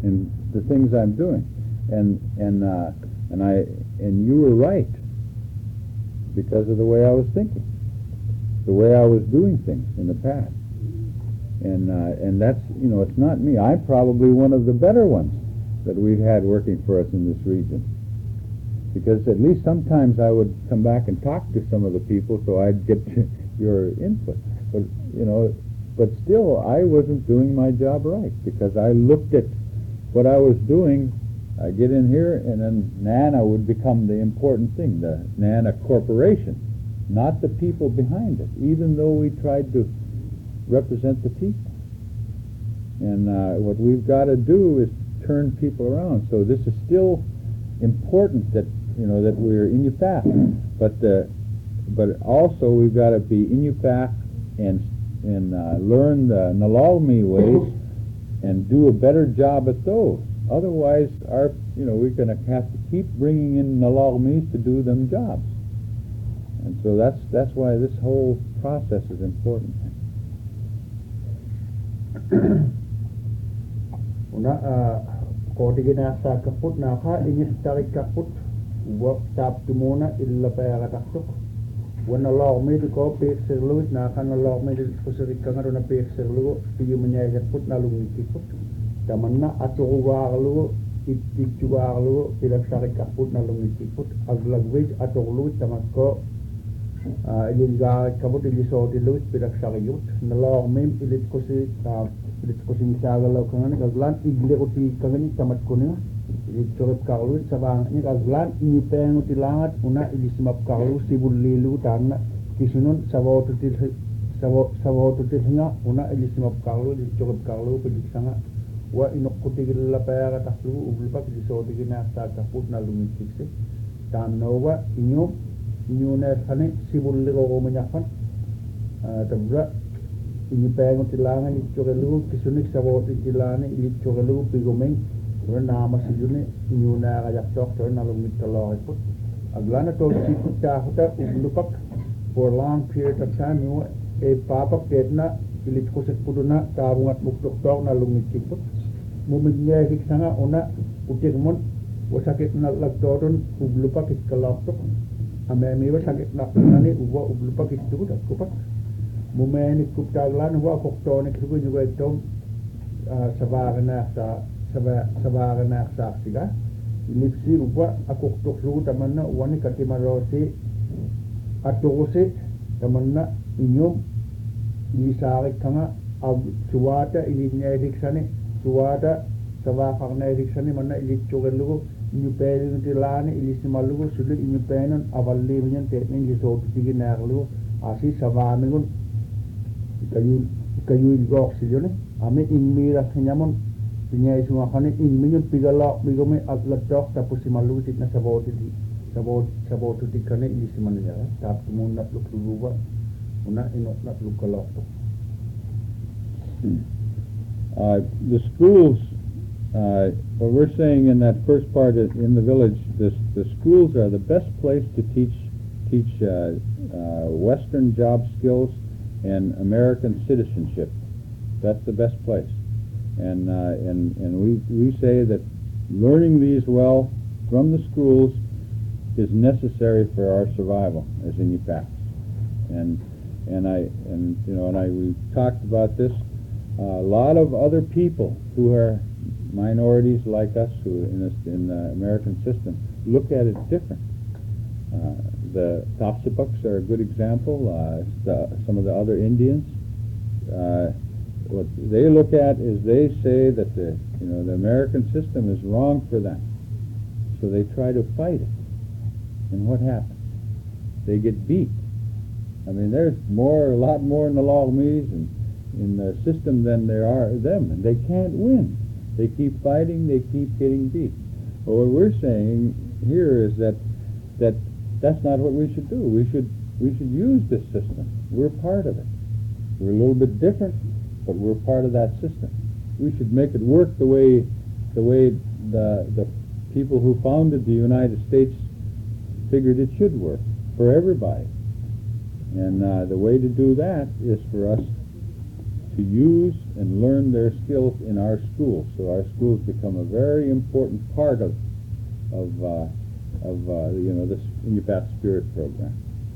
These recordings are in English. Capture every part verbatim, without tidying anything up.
in the things I'm doing, and and uh, and I and you were right because of the way I was thinking, the way I was doing things in the past, and uh, and that's you know it's not me. I'm probably one of the better ones that we've had working for us in this region, because at least sometimes I would come back and talk to some of the people, so I'd get your input. But you know, but still, I wasn't doing my job right because I looked at what I was doing. I get in here, and then NANA would become the important thing, the NANA Corporation, not the people behind it, even though we tried to represent the people. And uh, what we've got to do is turn people around. So this is still important that you know that we're Iñupiaq, but uh, but also we've got to be Iñupiaq and and uh, learn the Nalalmi ways and do a better job at those. Otherwise, our you know we're going to have to keep bringing in Nalalmis to do them jobs, and so that's that's why this whole process is important. Una kodigina sa kaput na ha inis tarik kaput wa tap tumona illa pera taktuk wana law me to ko pe serlu na kan law me to seri kan na pe serlu piyu menya kaput na lungi kaput tamanna atuwalu itituwalu pila tarik kaput na lungi kaput aglagwij atulu tamakko ilinga kaput iliso dilut pila sariyut na law me ilit ko si Dit kusin sagalaw kangan kaglan igle ko ti kagani tamat kuno dit corep karlu sabang ni kaglan ini pengu ti langat una ilismap karlu sibul lilu tanna kisunun sawo tu ti sawo sawo tu ti hinga una ilismap karlu dit corep karlu pedik sanga wa inok ko ti gilla paya taslu ubulpa ti so ti na sa kaput na lumit tikse tannowa inyo inyo na sane sibul lilu ko menyafan tabra ini pengu tilangan itu kelu kisunik sabot tilane itu kelu pigomeng rena masijune nyuna ajak tok to nalung mitalo iput aglana to kita huta lupak for long period of time you e papa ketna ilit ko sekuduna tabungat muktok tok nalung mitiput muminya hiksanga ona utikmon wasakit na lagtoron ublupak ikalok tok amemi wasakit na nani uwa ublupak itu dak kupak Mumeni kuptaglan wa kokto ne kubu juga itu sabagana sa sabagana sa siga lipsi upa aku kokto tamanna wani katimarosi atose tamanna inyum isare kanga ab suwata ilinya diksane suwata sabagana diksane manna ilichogelu nyupelin tilane ilisimalu sudu nyupenan avalli minyan teknin lisotu tiginarlu asi sabamengun kayu kayu igok sijone ame ingmira senyamon pinya semua khane ingminyun pigala bigome atlatok tapusi malu titna sabot di sabot sabot tikane ini semananya tap tumun nak luk luwa una inok nak luk kalok uh the schools uh what we're saying in that first part is, in the village this the schools are the best place to teach teach uh, uh western job skills and American citizenship. That's the best place, and uh, and and we we say that learning these well from the schools is necessary for our survival as Iñupiaq. And and I and you know and I we talked about this. Uh, a lot of other people who are minorities like us, who in this in the American system, look at it different. Uh, the Tafsipuks are a good example. Uh, the, some of the other Indians, uh, what they look at is they say that the you know the American system is wrong for them, so they try to fight it. And what happens? They get beat. I mean, there's more, a lot more in the Logmies and in the system than there are them, and they can't win. They keep fighting. They keep getting beat. Well, what we're saying here is that that. That's not what we should do. We should we should use this system. We're part of it. We're a little bit different, but we're part of that system. We should make it work the way the way the the people who founded the United States figured it should work for everybody. And uh, the way to do that is for us to use and learn their skills in our schools. So our schools become a very important part of of uh, of uh, you know this Iñupiat Spirit program.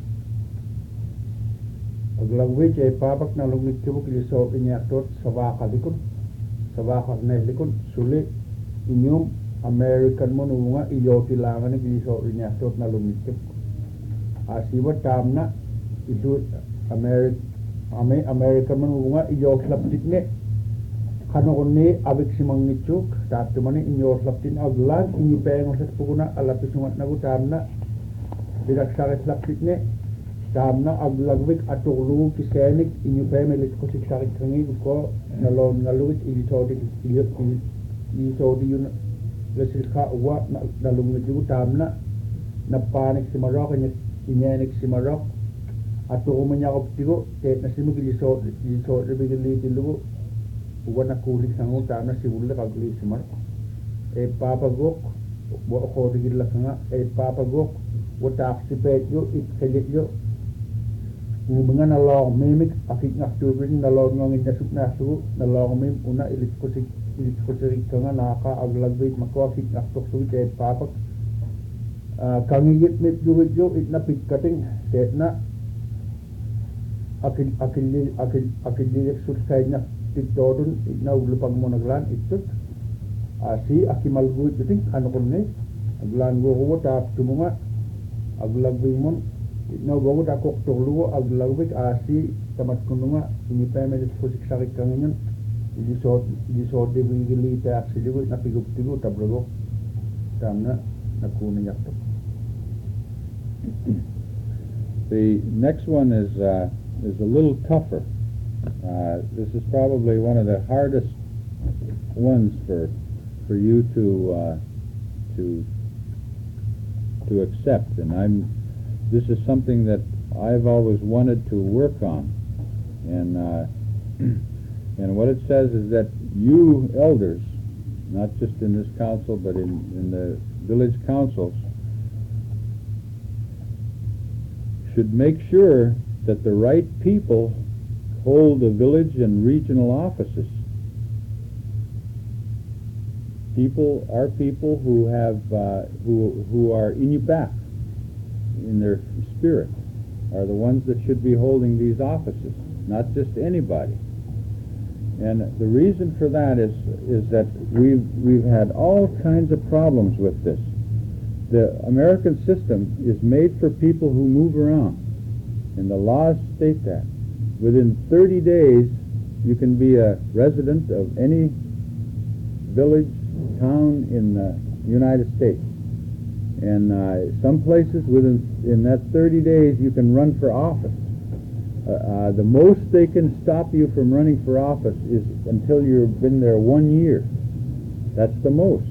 Aglangwich ay papak na lungit kibuk liso inyaktot sabaka likun sabaka ne likun suli inyum American mo nunga iyo tilangan ni liso inyaktot na lungit kibuk asiwa tamna itu American ame American mo nunga iyo slaptik ne kano konni abik simang nichuk tapto mani inyo slaptin aglag inyo pengo sa puguna alapisungat na gutamna bidak saret slaptik ne tamna aglagwik atuglu kisenik inyo family ko siksarik kangi ko nalon ngaluit ilitodi ilitodi yun lesilka wa nalungit yu tamna napanik si Marok inyenik si Marok atugo manyakop tigo te nasimu gilisod gilisod bigili tilugo wana kulik sangu tamna si bulle kagli si Marok e papa gok wa ko digil lakanga e papa gok wata aksipet yo it kelit yo mga nalong mimik akik ngakturin nalong ngangin nasuk nasu nalong mim una ilit kusik ilit kusik kanga naka aglagbit mako akik ngaktuk suwit eh papak kangigit mit juwit jo it na pitkating set na akil akil akil akil lilik sursay na titodun it na uglupang mo naglan itut asi akimalguit biting ano kunne aglan go huwa tap tumunga aglagbit mon no bago da kok tolu aglawik asi tamat kununga ini family fusik sarik kangen di so di so de bigili ta aksidigo na pigup tigo tabrogo tamna nakuna yakto. The next one is uh, is a little tougher. Uh, this is probably one of the hardest ones for for you to uh, to to accept, and I'm this is something that I've always wanted to work on, and uh, and what it says is that you elders, not just in this council but in, in the village councils, should make sure that the right people hold the village and regional offices. People are people who have uh, who who are Iñupiat in their spirit, are the ones that should be holding these offices, not just anybody. And the reason for that is is that we've we've had all kinds of problems with this. The American system is made for people who move around, and the laws state that within thirty days you can be a resident of any village, town in the United States. And uh, some places within in that thirty days you can run for office. Uh, uh, the most they can stop you from running for office is until you've been there one year. That's the most.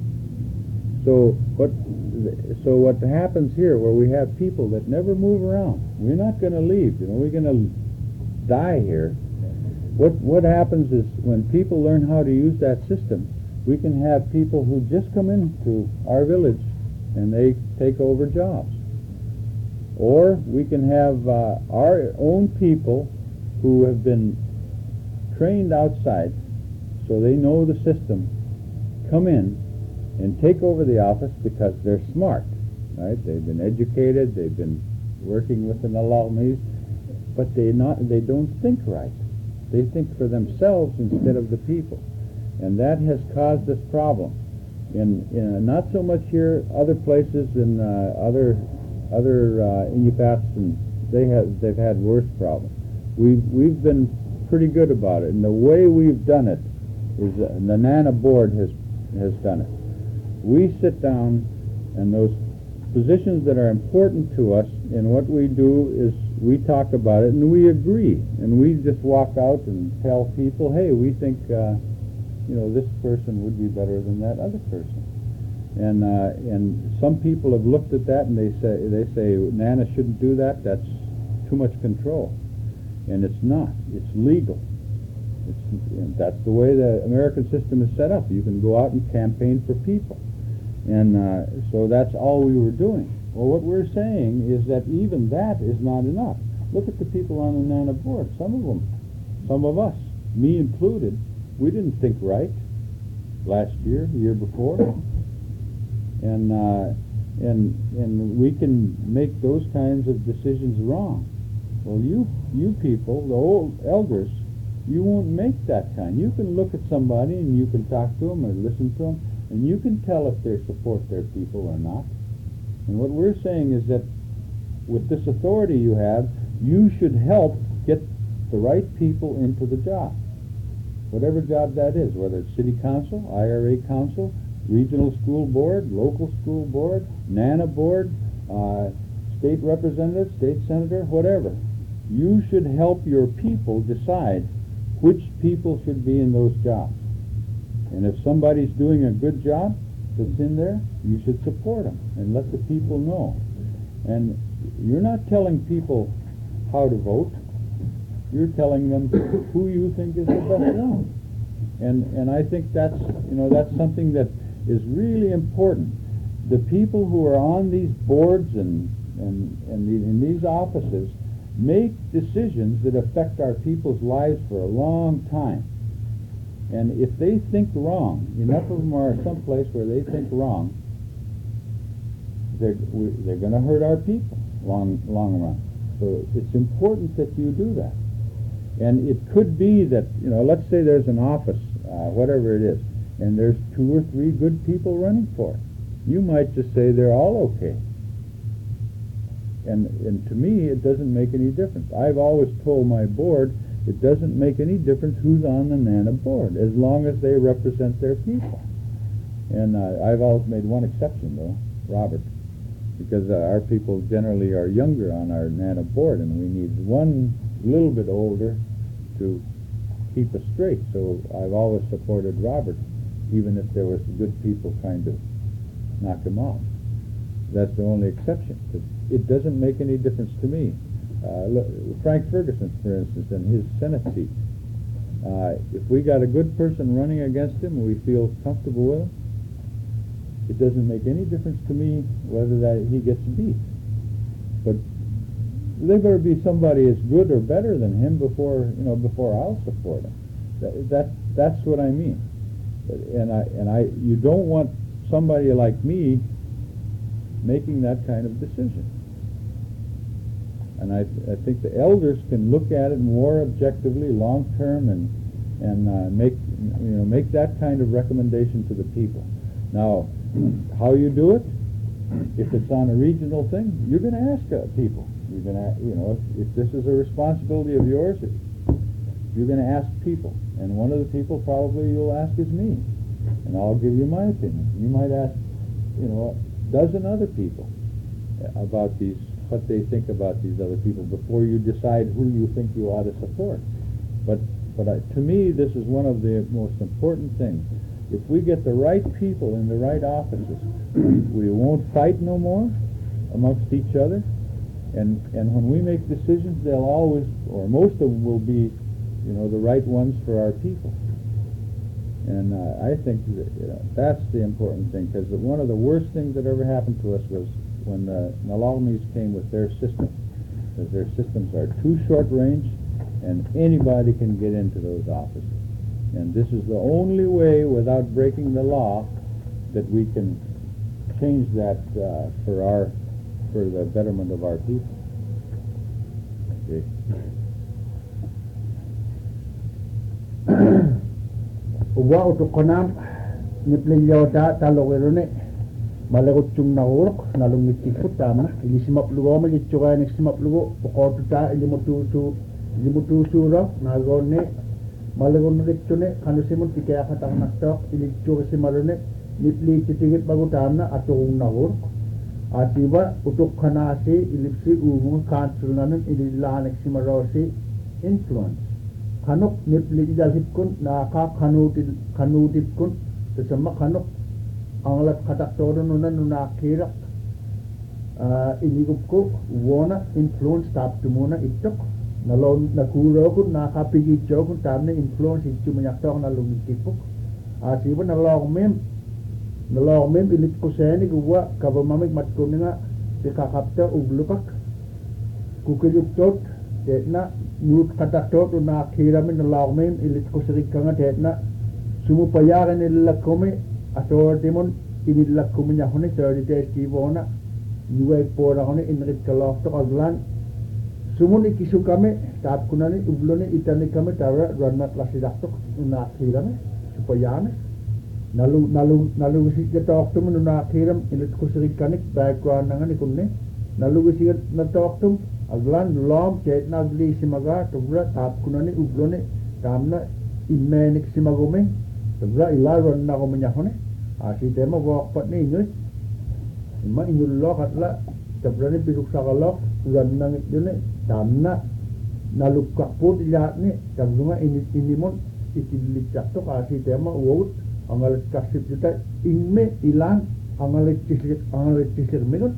So what? So what happens here, where we have people that never move around? We're not going to leave. You know, we're going to die here. What what happens is when people learn how to use that system, we can have people who just come into our village and they take over jobs. Or we can have uh, our own people who have been trained outside, so they know the system, come in and take over the office because they're smart, right? They've been educated, they've been working with the Nalagmis, but they not they don't think right. They think for themselves instead of the people. And that has caused this problem. In, in not so much here, other places in uh, other other uh, Iñupiats, and they have they've had worse problems. We've we've been pretty good about it, and the way we've done it is uh, the NANA board has has done it. We sit down, and those positions that are important to us, and what we do is we talk about it and we agree, and we just walk out and tell people, hey, we think. Uh, you know, this person would be better than that other person. And uh, and some people have looked at that and they say, they say, NANA shouldn't do that, that's too much control. And it's not. It's legal. It's, and that's the way the American system is set up. You can go out and campaign for people. And uh, so that's all we were doing. Well, what we're saying is that even that is not enough. Look at the people on the NANA board. Some of them, some of us, me included, we didn't think right last year, the year before, and uh, and and we can make those kinds of decisions wrong. Well, you you people, the old elders, you won't make that kind. You can look at somebody and you can talk to them or listen to them, and you can tell if they support their people or not. And what we're saying is that with this authority you have, you should help get the right people into the job, whatever job that is, whether it's city council, I R A council, regional school board, local school board, NANA board, uh, state representative, state senator, whatever. You should help your people decide which people should be in those jobs. And if somebody's doing a good job that's in there, you should support them and let the people know. And you're not telling people how to vote. You're telling them who you think is the best one. And and I think that's, you know, that's something that is really important. The people who are on these boards and and, and the, in these offices make decisions that affect our people's lives for a long time. And if they think wrong, enough of them are someplace where they think wrong, they're, we, they're going to hurt our people long, long run. So it's important that you do that. And it could be that, you know, let's say there's an office, uh, whatever it is, and there's two or three good people running for it. You might just say they're all okay. And, and to me, it doesn't make any difference. I've always told my board, it doesn't make any difference who's on the NANA board, as long as they represent their people. And uh, I've always made one exception, though, Robert, because uh, our people generally are younger on our NANA board, and we need one little bit older to keep us straight. So I've always supported Robert, even if there was good people trying to knock him off. That's the only exception. It doesn't make any difference to me. Uh, look, Frank Ferguson, for instance, in his Senate seat, uh, if we got a good person running against him and we feel comfortable with him, it doesn't make any difference to me whether that he gets beat. But there better be somebody as good or better than him before, you know, before I'll support him. That, that that's what I mean. And I and I you don't want somebody like me making that kind of decision. And I, I think the elders can look at it more objectively, long term, and and uh, make you know make that kind of recommendation to the people. Now, how you do it? If it's on a regional thing, you're going to ask uh, people. You're going to, you know, if, if this is a responsibility of yours, you're going to ask people, and one of the people probably you'll ask is me, and I'll give you my opinion. You might ask, you know, a dozen other people about these, what they think about these other people before you decide who you think you ought to support. But but I, to me, this is one of the most important things. If we get the right people in the right offices, we, we won't fight no more amongst each other. And and when we make decisions, they'll always, or most of them will be, you know, the right ones for our people. And uh, I think that, you know, that's the important thing, because one of the worst things that ever happened to us was when the Nalaumis came with their system, because their systems are too short range, and anybody can get into those offices. And this is the only way, without breaking the law, that we can change that uh, for our, for the betterment of our people. Okay. Uwa utukonam nipliyota talogirune malagutsung naurok nalungitiput tama ilisimap lugo magitsuga nagsimap lugo pukotuta ilimutusu ilimutusuro nagone malagunagitsune kanusimut tikaya katang nastok ilitsuga simarune nipli titigit bagutamna atong naurok atiba utukkanasi ilipsi umu kansulnanan ililanek simarosi influence kanuk nipli jalhip kun naka kanutip kanutip kun sesama kanuk anglat katak todo nuna nuna kirak inigup ko wona influence tap tumuna itok nalon nakuro kun naka pigitjo kun tamne influence itu manyaktok nalungitipuk asiba nalong mem nalong mem ilip ko seni gua kabamamik matkuninga si kakapta uglupak kukilip tot tetna nut katatot na khiramin lawmen ilit kusrikanga tetna sumupayagan illakome authority mon inillakkumnya hone thirty days kivona nuwe pora hone inrit kalaf to aglan sumuni kisukame tap kunani ublone itani kame tara ranat lasidaktok na khirame supayame nalu nalu nalu si tok tum na khiram ilit kusrikanik background nangani kunne nalu si na tok tum aglan lom tetna gli simaga tubra tap kunani ublone tamna immenik simagome tubra ilaron na komnya hone asi tema walk pat ni nyoy ma inyul lo katla tubra ni biduk sagalok ran nang dune tamna nalukka put lihat ni tamdunga ini inimon ikilik to asi tema wot angal kasip juta imme ilan angal tisir angal tisir minut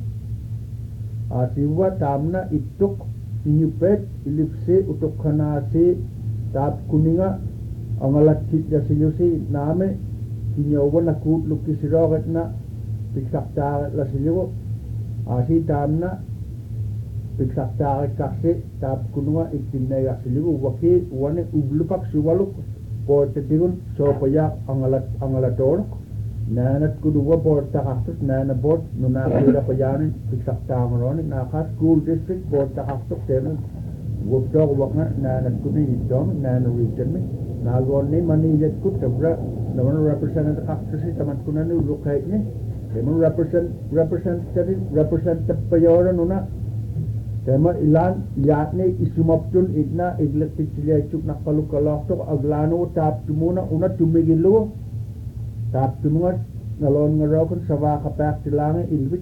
asiwa tamna ituk inyupet ilipse utuk khanase tap kuninga angalat ya silusi name kinyawan nakut lukisirogat na piksakta la silugo asi tamna piksakta kasi tap kununga ikinaya silugo waki wane ublupak suwaluk porta tigun sopaya angalat angalator nanat kuduwa porta kasut nana bot nuna kira payanin piksakta ngaroni naka school district porta kasut tenu wabdog wakna nanat kudu idom nana region me nagoni mani jet kut tabra naman representative kasut tamat kunani ulukay ni naman represent representative representative payora nuna tema ilan yatne isumaptun idna idletik chuk nakpalukalok to aglano tap tumuna una tumigilo tap tumunga nalon ngarokon sawa kapak tilange ilwit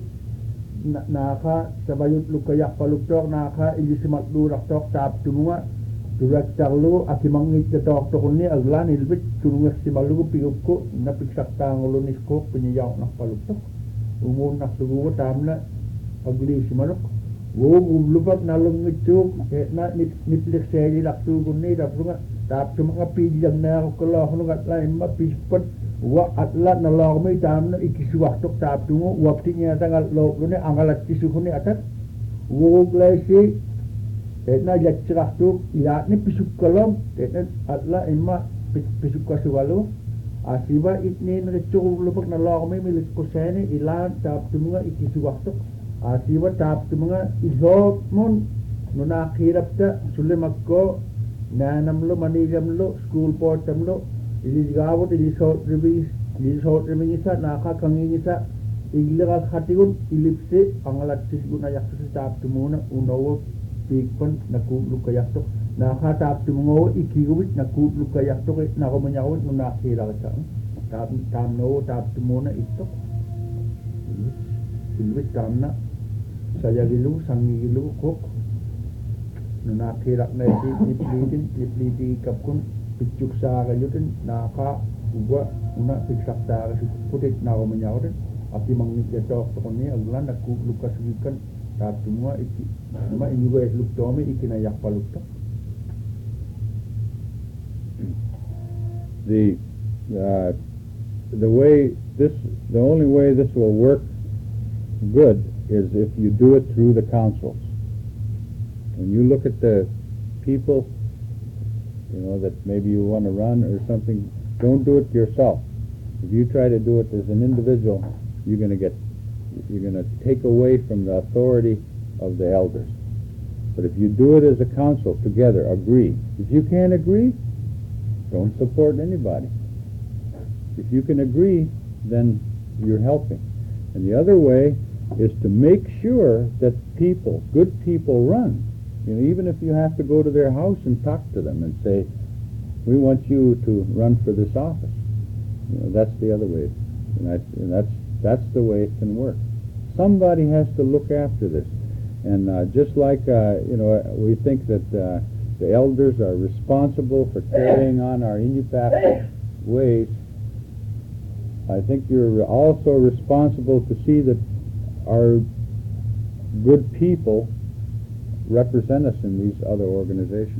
naka sabayut lukayak paluktok naka ilisimak durak tok tap tumunga director lu akimangit tok tokoni aglan ilwit turungas simalugo pigupko napiksaktangulo nisko penyayaw nakpaluktok umun naksugo tamna agli simalok wo gublupak nalong ngicuk na niplik seli laktu kunni daprunga tap tumunga pilyang na kalau nu gatla imma pispat wa atla nalawmi tamna ikisuwak tok tap tungo waptinya tangal lobune angalat kisukuni atat wo glaisi tetna jacrah tu ilatni pisuk kolom tetna atla imma pisuk kasuwalu asiba itni ngicuk lupak nalawmi milik kuseni ilan tap tumunga ikisuwak tok asiba tap tumunga izot mon nuna khirapta sulemakko nanamlo manijamlo school portamlo iligawot ilisot ribis ilisot ribingisa naka kangingisa igligal khatigun ilipse angalat sisguna yaksu tap tumuna unowo pikon nakut lukayakto naka tap tumungo ikigubit nakut lukayakto nakomanyawot nuna khirapta tap tamno tap tumuna ito ilwit tamna saya gilu sangi gilu kok nuna khirak na si niplidin niplidi kapkun picuk sa kayutin naka uwa una piksakta kasi putit na komanyawot api mangit yatok tokoni aglan nakut lukasugikan tap tumua iki nama inyuwa esluk tome ikinayak palukta the uh, the way this the only way this will work good is if you do it through the councils. When you look at the people, you know, that maybe you want to run or something, don't do it yourself. If you try to do it as an individual, you're going to get, you're going to take away from the authority of the elders. But if you do it as a council together, agree. If you can't agree, don't support anybody. If you can agree, then you're helping. And the other way is to make sure that people, good people, run. You know, even if you have to go to their house and talk to them and say, "We want you to run for this office." You know, that's the other way, and, I, and that's that's the way it can work. Somebody has to look after this, and uh, just like uh, you know, we think that uh, the elders are responsible for carrying on our Inupiaq ways. I think you're also responsible to see that our good people represent us in these other organizations.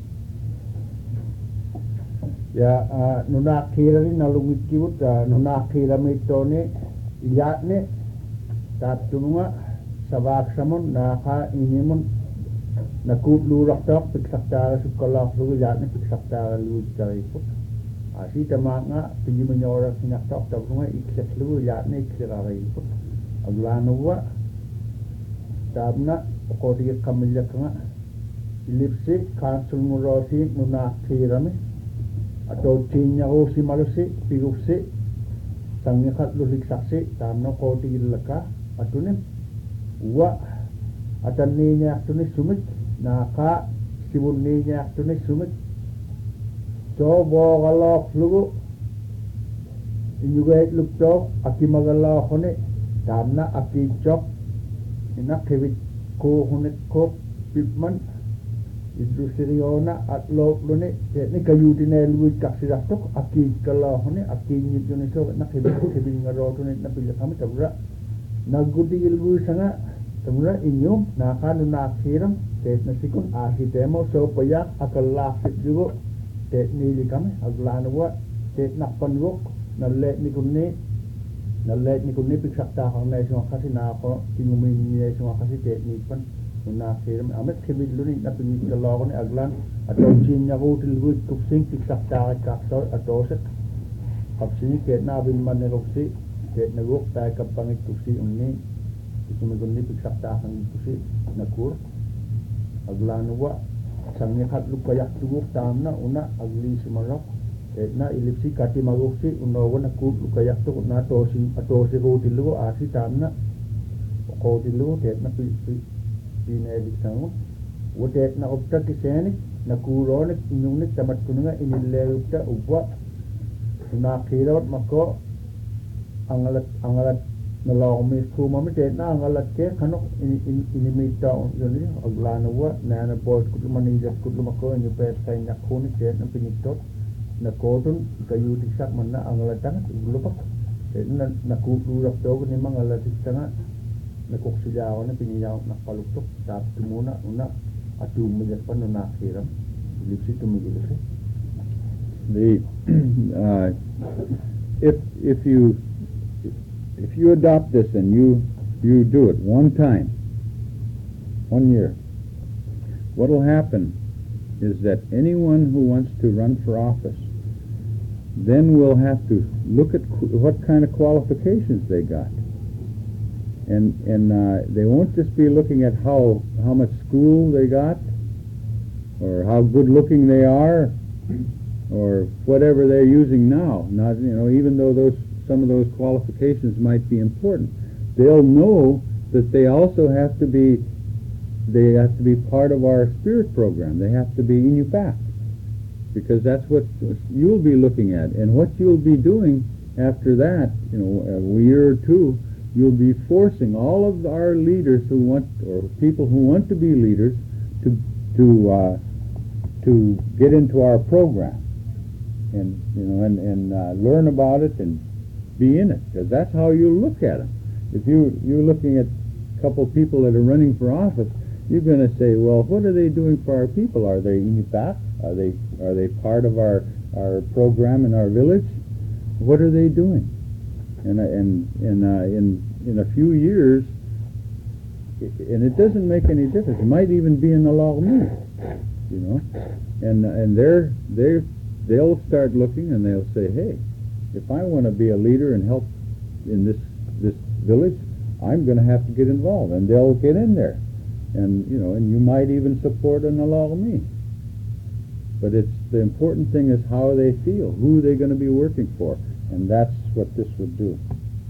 Ya nuna khira ni nalungit kiwut nuna khira mitone ilatne tap tununga sabak samon naka inimon nakut lurak tok piksakta sukolak lu jat ni piksakta lu cari put asi tamanga pinji menyora sinyak tok tok rumah ikses lu jat ni ikserari put aglanu wa tabna ko dia kamilya kanga ilipsi kansul murosi nuna kirami atau cinya rosi malusi pigusi sangikat lu liksaksi tamna ko dia leka atunim wa atan ninya tunis sumit naka sibun ninya tunis sumit coba galak lugu inyuga luk cok aki magala hone tamna aki cok ina kevit ko hone ko pipman idru siriona at lok lune ni kayu dine lu kaksidak tok aki kala hone aki nyutune so na kevit kevit ngaro tune na pilih kami tabra nagudi ilmu sanga tamura inyum nakanu nakhiram tet nasikun ahi demo so paya akalla fitjugo tet nili kami aglanwa tet nakpanwok nalle nikunni nalle nikunni piksakta hangne so khasi na ko tingumi ni so khasi tet nipan nakhiram amet khibid luni napini kala ko ni aglan atau chinya go tilgu kupsing piksakta ka so atosek kapsini ket na bin maneroksi tet nagok ta kapangit kupsi unni Sumigundi piksakta ang kusi nakur aglanwa sangnya kat lukayak tuguk tamna una agli sumarok na ilipsi kati magoksi unawa nakur lukayak tuguk na tosi atosi ko tilu asi tamna ko tilu tet na pi pi pinedik sangu wotet na opta kiseni nakuronik inyunik tamat kununga inille upta ubwa na khirawat mako angalat angalat nalawmi kuma mi tet na ngalat ke khanok ini ini mi ta yoni aglana wa na na boy kutu mani ja kutu mako ni pe kai na khoni tet na pinikto na kotun kayu disak manna angalatan lupak tet na na ku lu rak to ni mangalat tanga na koksuja wa na piniyaw na paluktok tap tumuna una atu mi ja pan na khiram lipsi tumigilse the uh, if if you If you adopt this and you you do it one time, one year, what will happen is that anyone who wants to run for office then will have to look at qu- what kind of qualifications they got, and and uh, they won't just be looking at how how much school they got, or how good looking they are, or whatever they're using now. Not you know even though those some of those qualifications might be important, they'll know that they also have to be they have to be part of our spirit program. They have to be inupak, because that's what you'll be looking at, and what you'll be doing after that, you know, a year or two, you'll be forcing all of our leaders who want, or people who want to be leaders, to to uh, to get into our program, and you know, and and uh, learn about it and be in it, because that's how you look at them. If you you're looking at a couple of people that are running for office, you're going to say, well, what are they doing for our people? Are they inupak? Are they are they part of our our program in our village? What are they doing? And and and uh, in in a few years, and it doesn't make any difference. It might even be in the Lagmi, you know, and and they're they they'll start looking and they'll say, hey, if I want to be a leader and help in this this village, I'm going to have to get involved, and they'll get in there, and you know, and you might even support an alagmi. But it's the important thing is how they feel, who they're going to be working for, and that's what this would do.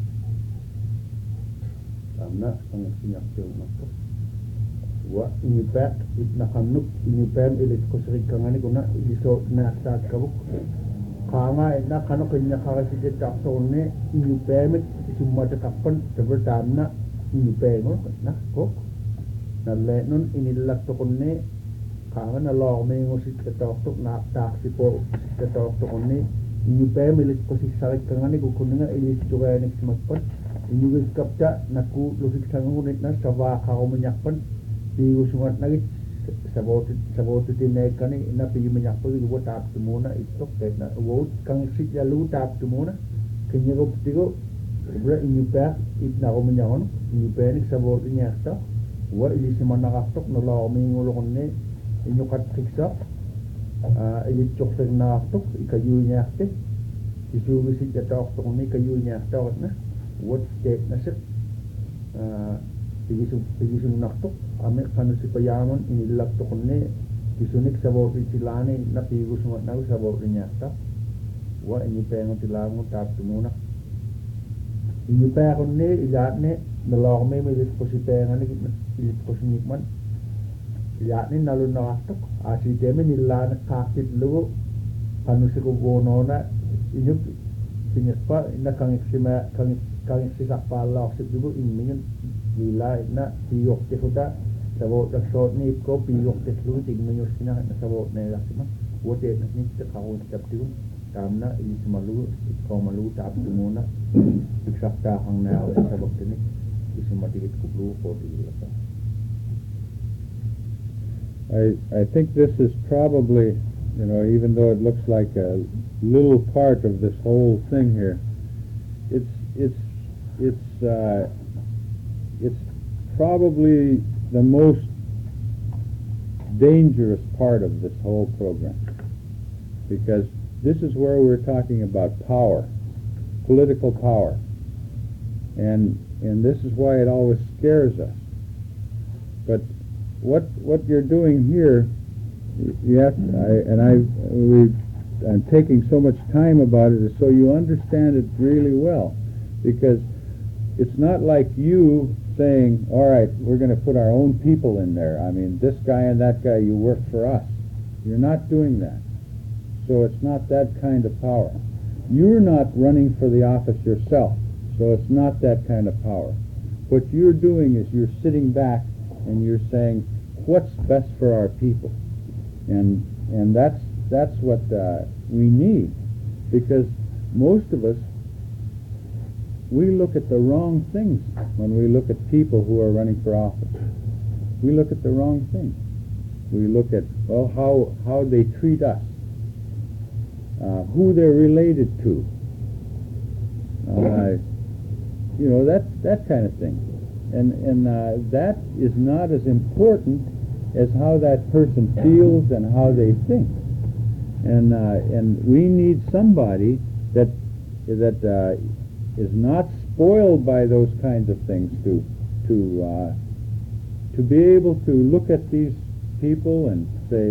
Amna ang sinaktil nako. Wa inipek itnakanuk inipem ilit kusrik kangani kuna iso na sa kabuk. Kanga ina kano kanya kakasige taksone inipem sumada kapan tabertamna inipem na kok. Nalle nun inilak to kunne kanga na law me ngosit katok tok na taksi po katok to kunne inipem ilit kusik sarik kangani kukunga ilit juga nek smakpan inyugis kapta naku lusik sangunit na sawa kao menyakpan pigu sumat nagit sabot sabot tinekani na pigu menyakpan ibu tap semuna itu kena wot kang sit lalu tap semuna kenya ko tigo bra inyupa itna ko menyakon inyupa ni sabot nyakta wa ilisimanaqartoq nulaormiinguluqunni iñuqatqiksa a ilitsorlirnaartoq ikayuiniarti kisuugisit yataortoqunni ikayuiniartaoratna wat teetnasiq a igisu igisunnartoq ami qanusipayaamon inillartoqunni kisunik savooritilaani naqiigusumatnagu savooriniarta wa iñipeengutilaangu taaptumuna iñipeaqunni ilaatni nulaormiimi ilitqusipeengani ilitqusinikman ilaatni nalunnaqartoq aasiteemi nillaani qaaqtitlugu qanusiquvuunoona iñuk pingiqpa ina kangiqsima kangiq kangiqsisarpaallaorsipigu immigun lilaa ina piiortiquta savoortaksoorniipko piiortirlugu tigmiñussina ina savoorneegarsima uateetnasnitti qaruittaptigu taamna ilisimalugu iqqoomalugu taaptumuuna iksartaaqarnaaru sabaqtini isumatigitquplugu qootigillapa. I, I think this is probably, you know, even though it looks like a little part of this whole thing here, it's it's it's uh, it's probably the most dangerous part of this whole program, because this is where we're talking about power, political power, and and this is why it always scares us. But what what you're doing here, you have to, I, and I we I'm taking so much time about it is so you understand it really well, because it's not like you saying, all right, we're going to put our own people in there. I mean, this guy and that guy, you work for us. You're not doing that. So it's not that kind of power. You're not running for the office yourself, so it's not that kind of power. What you're doing is you're sitting back and you're saying, what's best for our people? And and that's that's what uh, we need, because most of us, we look at the wrong things when we look at people who are running for office. We look at the wrong things. We look at, well, how, how they treat us, uh, who they're related to, uh, you know, that, that kind of thing. And, and uh, that is not as important as how that person feels and how they think. And, uh, and we need somebody that, that uh, is not spoiled by those kinds of things to to uh, to be able to look at these people and say,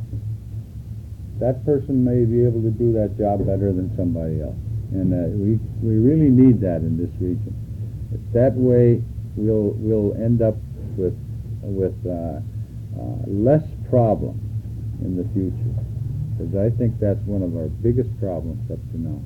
that person may be able to do that job better than somebody else. And uh, we we really need that in this region. If that way, we'll we'll end up with with uh, uh, less problems in the future, because I think that's one of our biggest problems up to now.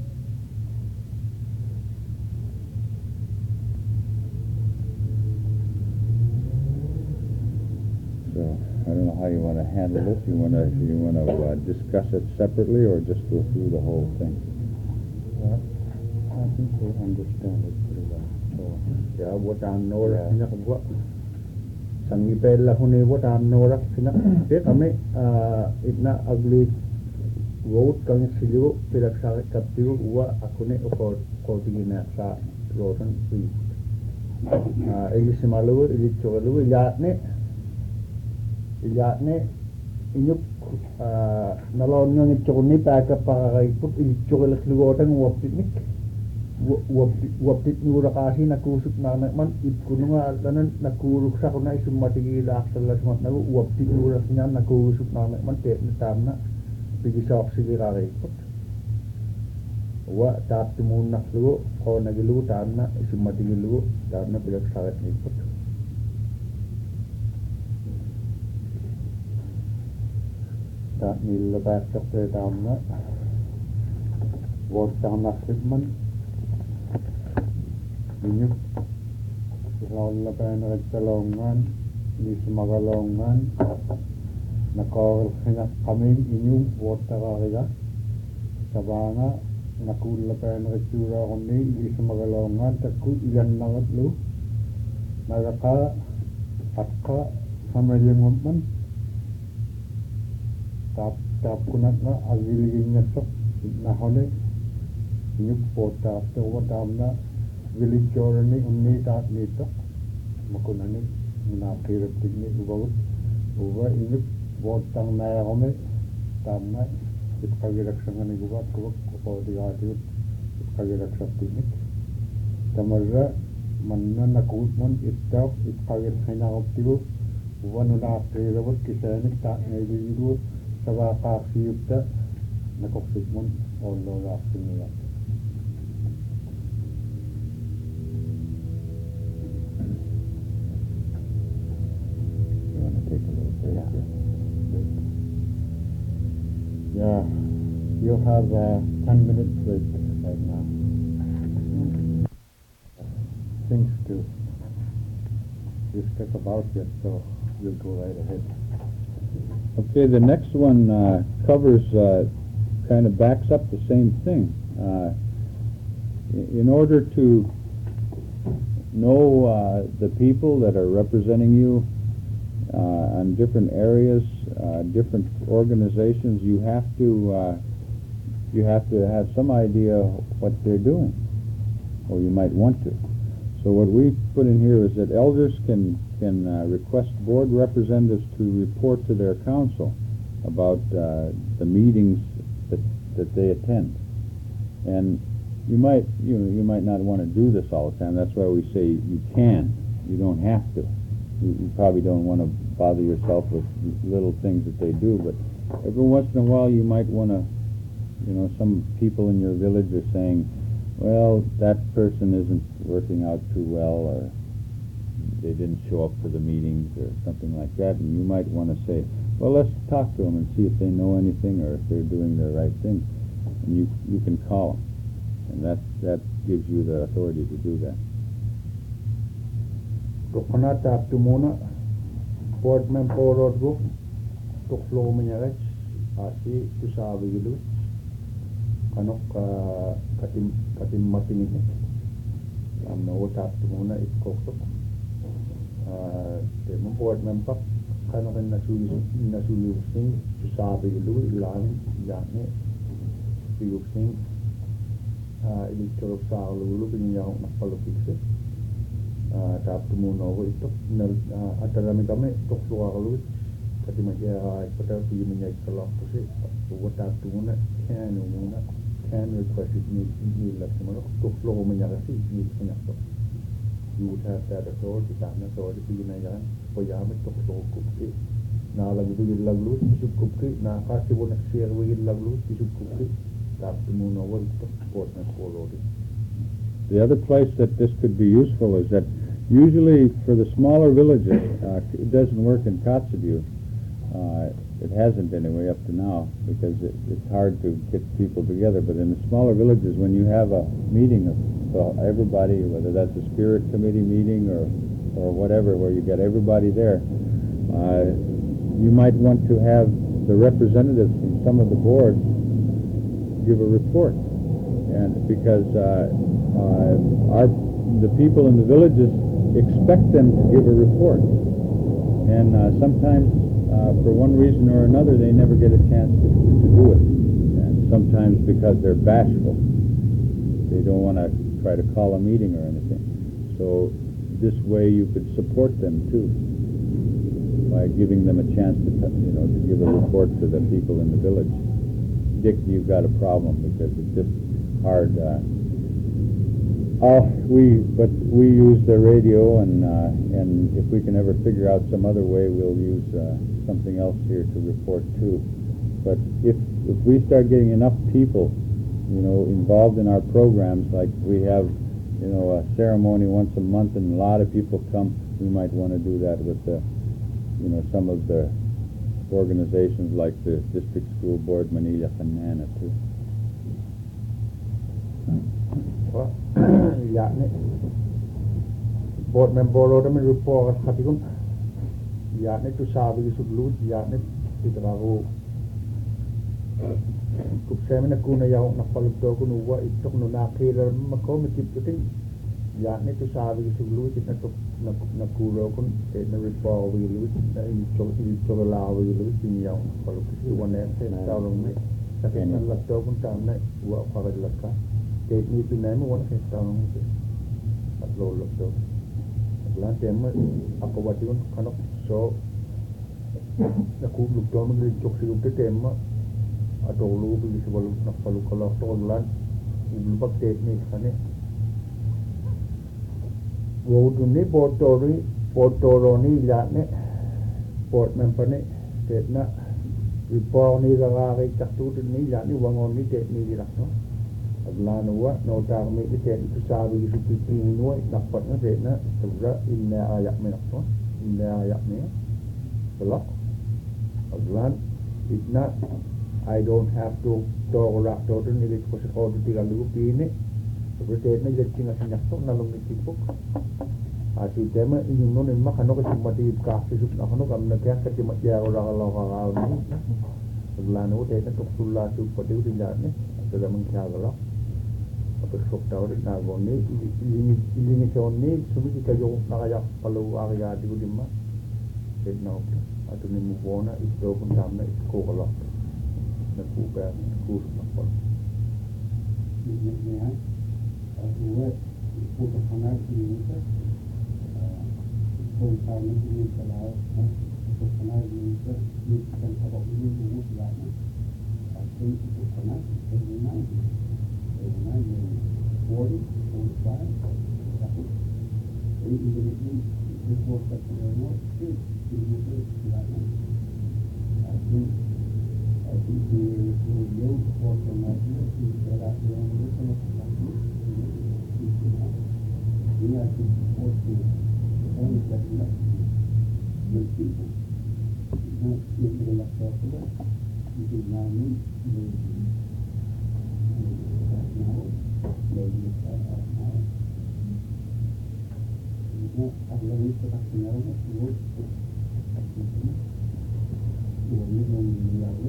So I don't know how you want to handle this. You want to you want to uh, discuss it separately, or just go through the whole thing? Well, I think they understand it pretty well. So yeah, what I know, yeah. What sangi pella huni what I know, sina. They kami itna ugly road kami silu pilaksa kaptiu wa akune uko kodina sa roadan pi. Igi simalu igi chogalu ilatne. Ilatne inyuk nalon ngang ichogni paka pakakaiput ichogilaklugotan wapitnik wapit nurakasi nakusuk na man itkununga lanan nakuruk sa kuna isumatigi laksala sumat nagu wapit nuraknya nakusuk na man te tamna pigisok sigirakaiput wa taptimun naklugo ko nagilu tamna isumatigi lugo tamna pilaksakat niput. Ta nilla päättäpä tamna vuottaana simman minuk laalla päin rektalongan lismagalongan nakorkhina qamin inum vuottaraariga sabanga nakulla päin rektura onni lismagalongan takku ilannagatlu nagaqa akka samalyangumman tap tap kunat na agiligin na sok na hole inyuk po tap to wa tam na village journey unni tap nito makunani na kirap tigni ubawut uba inip bot tang na home tam na it kagirak sangani gubat kubak ko di atiut it kagirak saptinik tamarra manna na kutmon ittaf it kagir khina optigu uba nuna kirabut kisanik ta ngidu saba qaqsiyukta nakoksikmon ollo laqsinila. Take a little break. Yeah. Break. Yeah, you'll have a ten minute break right now. Things to discuss about yet, so we'll go right ahead. Okay, the next one uh, covers, uh, kind of backs up the same thing. Uh, in order to know uh, the people that are representing you Uh, on different areas, uh, different organizations, you have to uh, you have to have some idea what they're doing, or you might want to. So what we put in here is that elders can can uh, request board representatives to report to their council about uh, the meetings that that they attend, and you might you know, you might not want to do this all the time. That's why we say you can. You don't have to. You, you probably don't want to bother yourself with little things that they do, but every once in a while you might want to, you know, some people in your village are saying, well, that person isn't working out too well, or they didn't show up for the meetings, or something like that, and you might want to say, well, let's talk to them and see if they know anything, or if they're doing the right thing, and you you can call them, and that, that gives you the authority to do that. Dokona tap tumuna board member road group toklo menyarach asi tusawilu kanok katim katim matinik amno tap tumuna it koktok the board member kanok nasulu nasulu sing tusawilu ilan yakne piyuk sing ili chorok sa lulu pinyaw nakpalupikse tap tumuna wo itu nal atarami kami toklo akalu kati maja pada piye menyai kalau puse wo tap tumuna can umuna can request it ni ni la semana toklo menyarasi ni penyakto you would have that authority karena authority piye na yan poyame toklo kupki na lagi piye laglu isuk kupki na kasi wo nak share wo laglu isuk kupki tap tumuna wo itu port na follow. The other place that this could be useful is that usually for the smaller villages, uh, it doesn't work in Kotzebue. Uh, it hasn't anyway up to now, because it, it's hard to get people together. But in the smaller villages, when you have a meeting of uh, everybody, whether that's a spirit committee meeting or or whatever, where you get everybody there, uh, you might want to have the representatives from some of the boards give a report. And because uh, uh, our the people in the villages expect them to give a report, and uh, sometimes uh, for one reason or another they never get a chance to, to do it, and sometimes because they're bashful, they don't want to try to call a meeting or anything. So this way you could support them too by giving them a chance to you know to give a report to the people in the village. Dick, you've got a problem because it's just hard. Uh, uh, we, but we use the radio, and uh, and if we can ever figure out some other way, we'll use uh, something else here to report too. But if if we start getting enough people, you know, involved in our programs, like we have, you know, a ceremony once a month, and a lot of people come, we might want to do that with the, you know, some of the organizations like the District School Board, Manila Kanana too. yakni board member roda me report khatikun yakni tu sabi sudlut yakni titrago kup semena kuna yaw nakpalut do kunu wa itok no nakira mako mitip kuting yakni tu sabi sudlut na tok nakuro kun te na report wi lut na in chok in chok la wi lut tin yaw nakpalut ki wane te tawlong me taken na latto kun tamna wa khawad lakka te ni pinay mo wala kay tawlong te at lo latto lan tema akawatiun kanok so aku lu to mo ni tok silu tema atau lu bi sebelum nak palu kalau to lan lu bak te ni khane wo du ni botori botoroni la ne port member ne te na report ni la ri tak tu ni la ni wangon ni te ni la no aglan wa no tar mi te tu sa bi su pi pi no nak pat na te na sebra inna ayak me no inna ayak me belak aglan itna I don't have to to rak to ni le ko se ko tiga lu pi ni sebra na je tinga sinyak to na lu ni tipuk asu tema ini non en maka no ka mati ka su na no kam na ka ka ti ma ya ora la la la ni aglan no te na to sulla su ko te u ya ni to da man kya gala apa sok tahu na goni ini ini soni sumi kita yo na ya palu area di udima det na op atu ni mu bona itu pun tamna ko gala na ku ka ku na pon ni ni ha dua ku ka kana ni ka ko ta ni ni ka la ko kana ni ka ni ka ka ba ni ni la na aku ku kana ni na forty, forty-five, and even if you report that to their work, too, you will do that now. I think, I think we will yield for some idea to get out there and listen to something. We have to support the only that we have to good people. You can't make it enough for us. You can now meet the now. Hablar esto relacionado con el mismo milagro.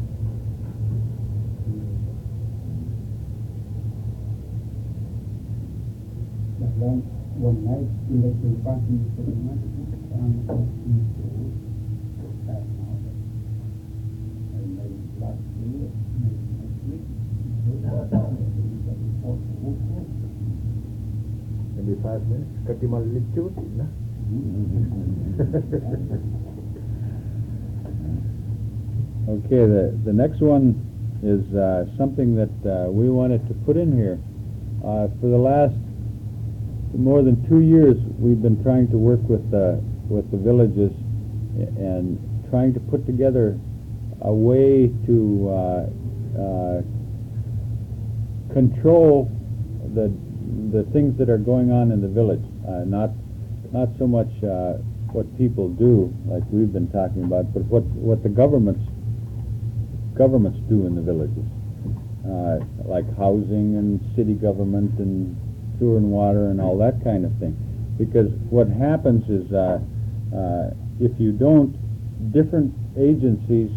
Hablar one night in the same party for the night and and then last year next week maybe five minutes katimal lecture na Okay, the the next one is uh, something that uh, we wanted to put in here. Uh, for the last more than two years, we've been trying to work with uh, with the villages and trying to put together a way to uh, uh, control the the things that are going on in the village, uh, not not so much uh, what people do, like we've been talking about, but what what the governments governments do in the villages, uh, like housing and city government and sewer and water and all that kind of thing. Because what happens is, uh, uh, if you don't, different agencies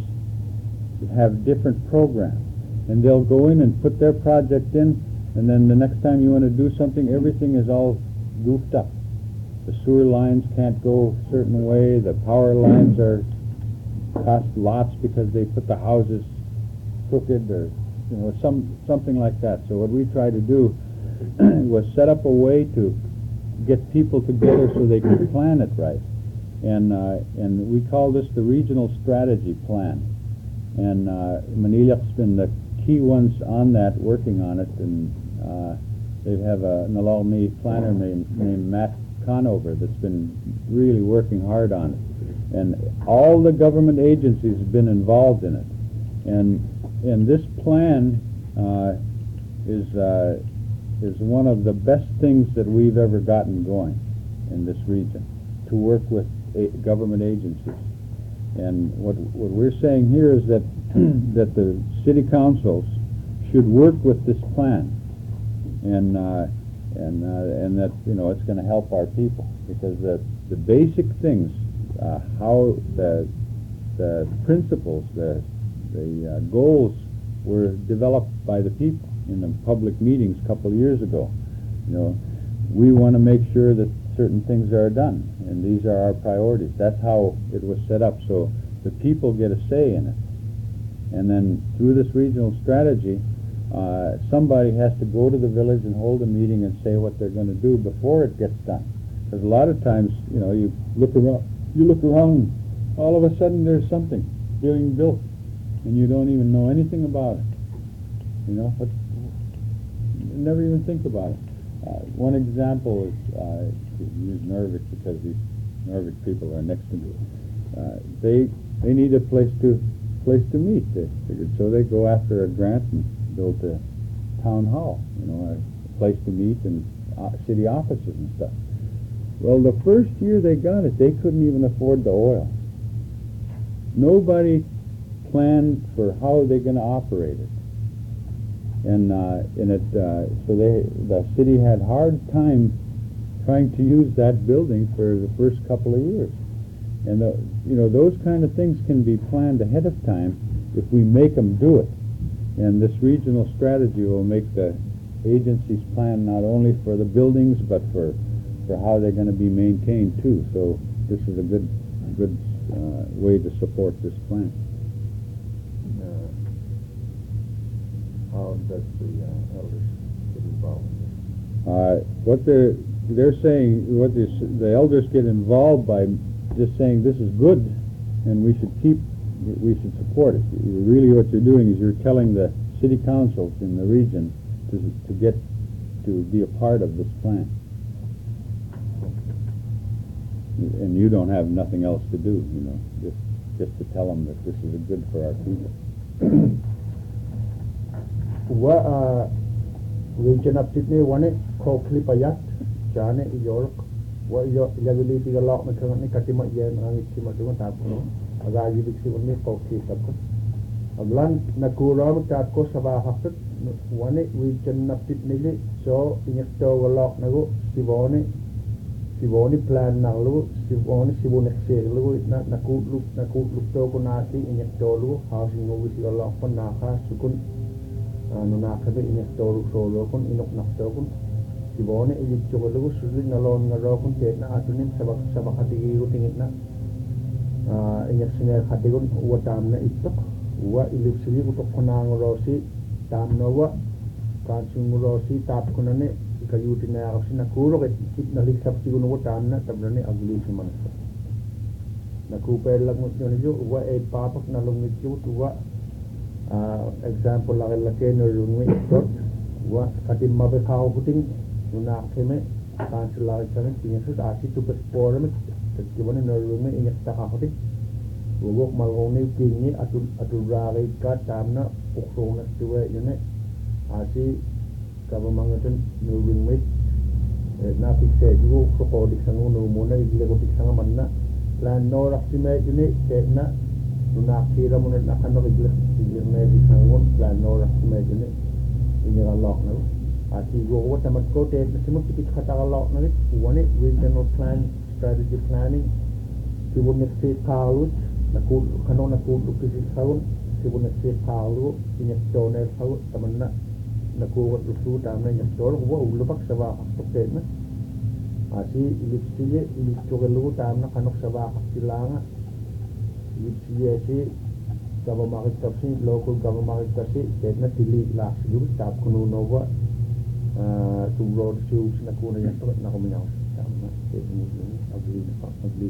have different programs, and they'll go in and put their project in, and then the next time you want to do something, everything is all goofed up. The sewer lines can't go a certain way, the power lines are cost lots because they put the houses crooked, or you know, some something like that. So what we tried to do was set up a way to get people together so they can plan it right. And uh, and we call this the regional strategy plan. And uh, Manilak's been the key ones on that, working on it, and uh, they have a Nalalmi planner named, named Matt Conover that's been really working hard on it. And all the government agencies have been involved in it. And and this plan uh, is uh, is one of the best things that we've ever gotten going in this region, to work with a government agencies. And what what we're saying here is that that the city councils should work with this plan, and uh, and uh, and that you know it's going to help our people, because the the basic things, uh, how the the principles, the the uh, goals were developed by the people in the public meetings a couple of years ago. You know, we want to make sure that certain things are done, and these are our priorities. That's how it was set up, so the people get a say in it. And then through this regional strategy, uh, somebody has to go to the village and hold a meeting and say what they're going to do before it gets done. Because a lot of times, you know, you look around, you look around, all of a sudden there's something being built, and you don't even know anything about it. You know, but you never even think about it. Uh, one example is, uh, use Norvik because these Norvik people are next to me. Uh, they they need a place to place to meet. They figured, so they go after a grant and build a town hall. You know, a place to meet and uh, city offices and stuff. Well, the first year they got it, they couldn't even afford the oil. Nobody planned for how they're going to operate it. And uh, and it uh, so they the city had hard time trying to use that building for the first couple of years. And the, you know, those kind of things can be planned ahead of time if we make them do it. And this regional strategy will make the agencies plan not only for the buildings but for for how they're going to be maintained too. So this is a good good uh, way to support this plan. How does the uh, elders get involved in this? Uh, what they're they're saying, what the the elders get involved by just saying this is good, and we should keep, we should support it. Really, what you're doing is you're telling the city councils in the region to to get to be a part of this plan, and you don't have nothing else to do. You know, just just to tell them that this is good for our people. Wa region of Sydney one Coakley Payat, Jane York, what your ability a lot mechanic Katima Yen and Timothy Tapo, as I usually see when they Coakley Tapo. A blunt Nakura Taco Sava Hafet, one region of Sydney, so in a store a lot Nago, Sivoni, Sivoni plan Nalu, Sivoni, Sivoni Selu, Nakut look, Nakut look Togonati in a store, housing over a lot for Naka, Sukun. Nunakabe in a store solo kun inok naftokun Sibone is Cholo, Susan alone Narokun, Tena Atunim, Sabakati, looking it now. In a sinner Hatigun, what Damna it took, what Ilipsi to Konang Rossi, Damnova, Kansung Rossi, Tapkunane, Kayutina of Sinakuro, keep the list of Sigun, what Damna, Tabrani, Ugly Simonsa. Nakupe Lagunjo, what a papa Nalung with you to what. Uh, example like la keno rungwe dot wa katim mabe khao puting nuna keme kansel la kame pinyesu asi tu pes porame tekibone no rungwe inyek ta khati wo malgone pingi atul atul rare ka tamna ukrona tuwe yune asi kabamangaten no rungwe na fikse ju ko ko diksangu no mona ile ko diksanga manna lan no raktime yune na Nuna kira muna nakano iglir iglir na di sangon plan no raktime ini galok na ati go what tamat ko te simut tipit kata galok na one regional plan strategy planning sibun ne se kalut nakul kano nakul lukis sagun sibun ne se kalu ini donor sagun tamanna nakul wat lusu tamna nya dor wo ulupak sawa to te na ati ilipsiye iliptogelu tamna kanok sawa tilanga Yipsi government tafsi local government tafsi ketna tili la silu tap kunu nova tu road to nakuna yato na kominyaw tamna ketni agli agli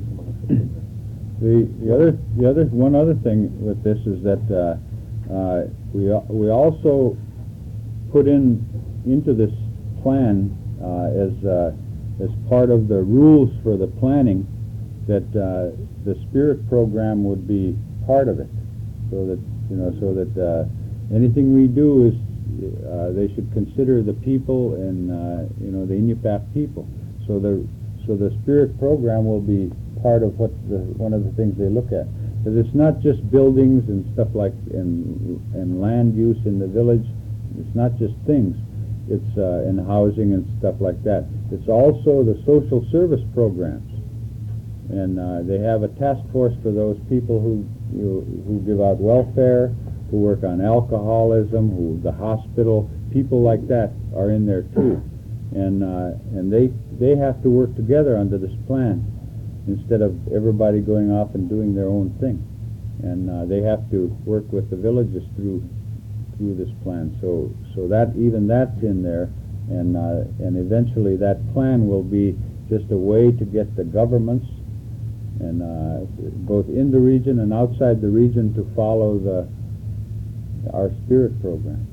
The the other the other one other thing with this is that uh, uh, we we also put in into this plan uh, as uh, as part of the rules for the planning that uh, the spirit program would be part of it, so that you know, so that uh, anything we do is uh, they should consider the people and uh, you know the Inupiaq people. So the so the spirit program will be part of what the one of the things they look at, because it's not just buildings and stuff like and and land use in the village. It's not just things. It's uh, in housing and stuff like that. It's also the social service programs. And uh, they have a task force for those people who you, who give out welfare, who work on alcoholism, who the hospital, people like that are in there too, and uh, and they they have to work together under this plan instead of everybody going off and doing their own thing, and uh, they have to work with the villages through through this plan. So so that even that's in there, and uh, and eventually that plan will be just a way to get the governments and uh, both in the region and outside the region to follow the our spirit program.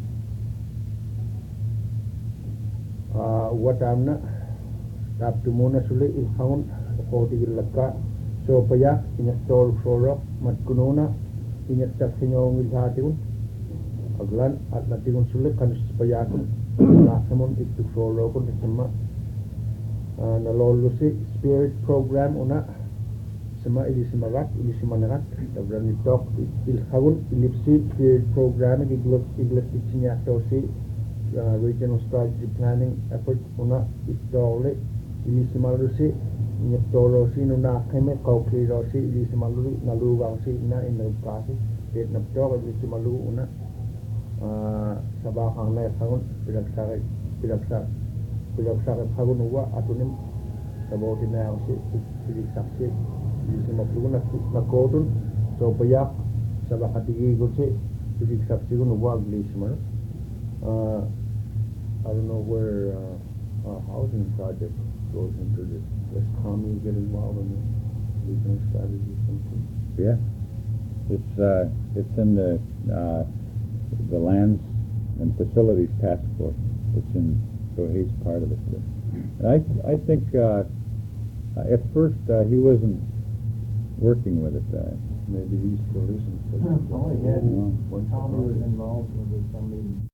What I'm not tap to muna suli ilhaun ko tigilaka so paya inya tol soro mat kununa inya tak sinyo ngilhatiun aglan at natingun suli kanus paya kun nasamon itu soro kun sama nalolusi spirit program una sama ili simarat ili simanarat tabran itok ilhaun ilipsi spirit program iglos iglos ichinya tosi Uh, regional strategy planning effort una itole ilisi malusi nyetolosi nuna keme kaukirosi ilisi malu naluwangsi na inukasi det napto ilisi malu una sabah hangne sagun pilaksare pilaksa pilaksare sagun uwa atunim saboti na si piliksaksi ilisi malu na nakodun so payak sabah katigi gutsi piliksaksi gun uwa ilisi malu uh I don't know where uh, a housing project goes into this. Does Tommy get involved in the regional strategy something? Yeah, it's uh, it's in the uh, the lands and facilities task force. It's in so he's part of it. And I I think uh, at first uh, he wasn't working with it. Uh, Maybe he's still listening. Oh, yeah. Yeah. When Tommy was involved with it, somebody